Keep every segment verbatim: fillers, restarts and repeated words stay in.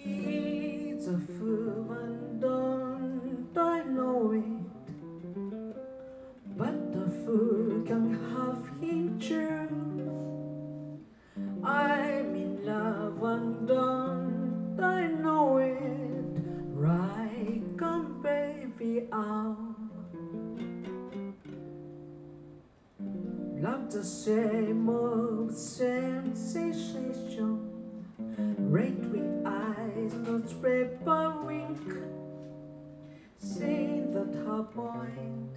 He's a fool and don't I know it, but the fool can have him true. I'm in love and don't I know it, right, come baby out. Love the same old sensation, red with eyes, not spread by wink. See that her point,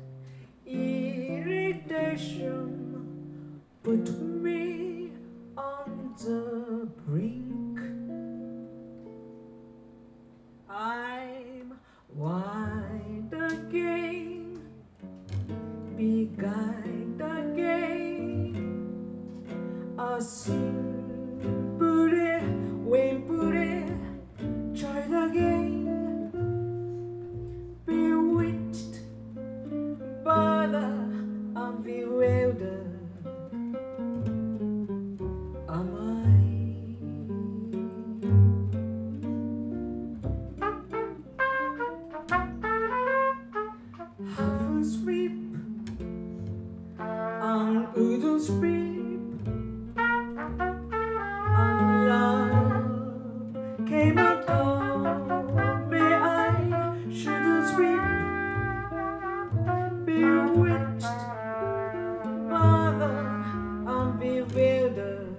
irritation, put me on the brink. I'm wide again, beguiled again, a simply when put it, tried again, bewitched, bothered, and bewildered. Am I? Haven't sleep and wouldn't sleep, and love came and told me I shouldn't sleep, bewitched, bothered, and bewildered.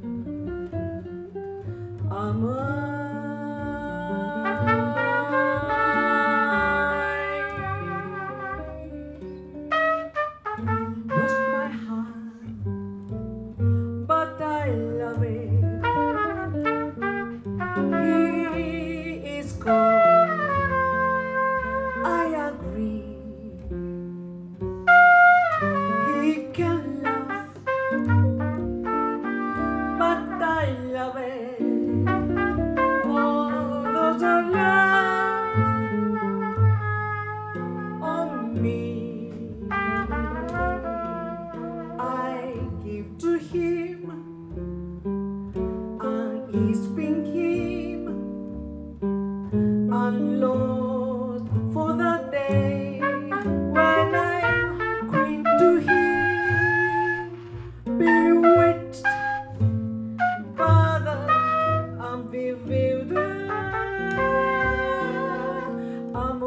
Am I? Lost my heart, but I love it. He is gone, I agree. He can laugh, but I love it. All those are love on me, I give to him, and he's been him, and lost for the day when I'm queen to him, bewitched, bothered, and bewildered. I'm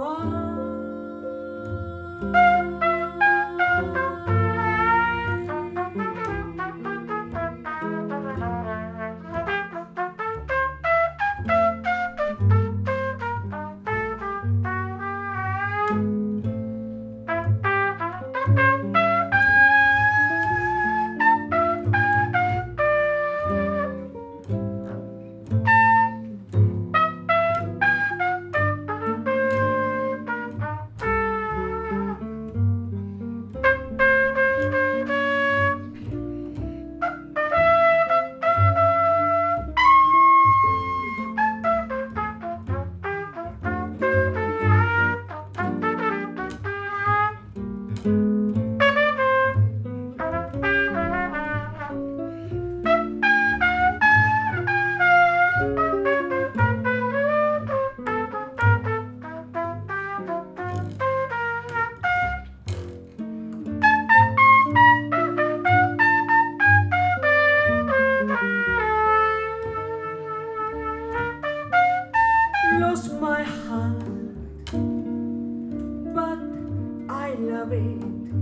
lost my heart, but I love it.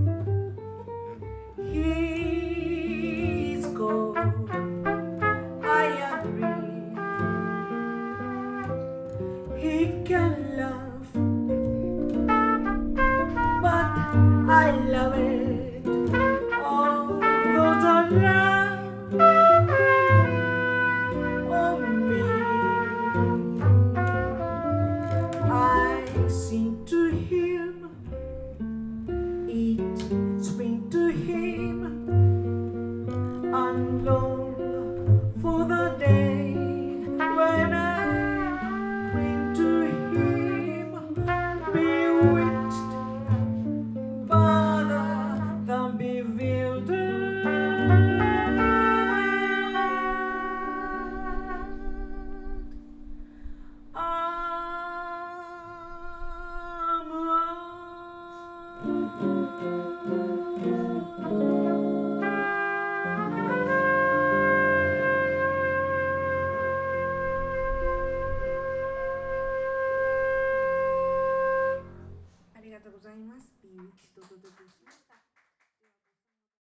He's gone, I agree. He can laugh, but I love it. All those are love on me, I sing to him, he to the beach.